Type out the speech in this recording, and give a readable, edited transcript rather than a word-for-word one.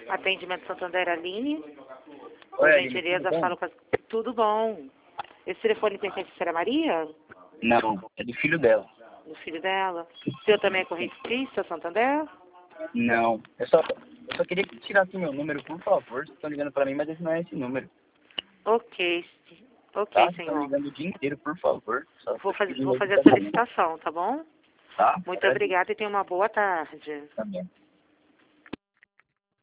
Atendimento Santander Aline. Oi, Por Aline, gentileza, tudo bom? falo com a... Tudo bom. Esse telefone pertence à senhora Maria? Não, é do filho dela. Do filho dela. O senhor também é correntista, Santander? Não, eu só queria que tirasse meu número, por favor. Vocês estão ligando pra mim, mas esse não é esse número. Ok. Ok, Tá? Vocês estão senhor. ligando o dia inteiro, por favor. Só Vou pedir fazer mesmo a pra chamar. solicitação, tá bom? Tá? Muito obrigada e tenha uma boa tarde. Tá bom.